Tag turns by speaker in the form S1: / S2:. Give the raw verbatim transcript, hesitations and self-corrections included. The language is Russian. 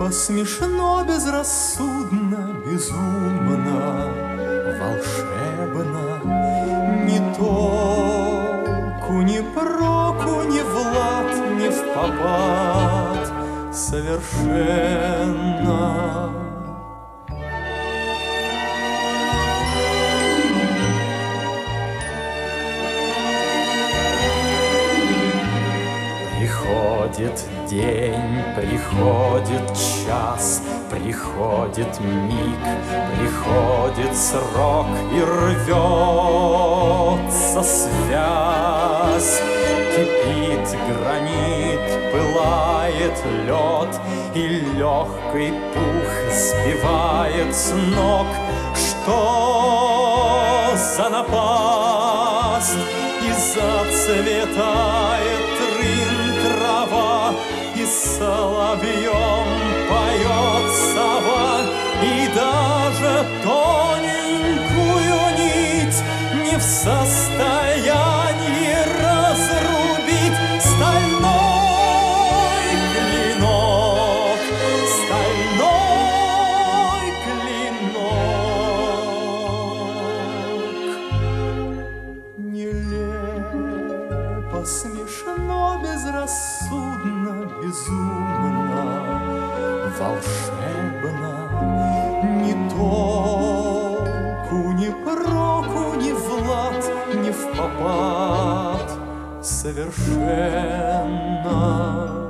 S1: Смешно, безрассудно, безумно, волшебно, ни толку, ни проку, ни влад, ни впопад, совершенно. Приходит день, приходит час, приходит миг, приходит срок, и рвется связь. Кипит гранит, пылает лед, и легкий пух сбивает с ног. Что за напасть? И зацветает трын трава, и соловьем поет сова, и даже тоненькую нить не в состоянии разрубить стальной клинок, стальной клинок. Нелепо, смешно, безрассудно, безумно, волшебно, ни толку, ни проку, ни влад, ни впопад, совершенно.